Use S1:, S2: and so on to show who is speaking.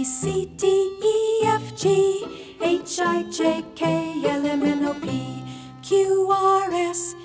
S1: B, C, D, E, F, G, H, I, J, K, L, M, N, O, P, Q, R, S,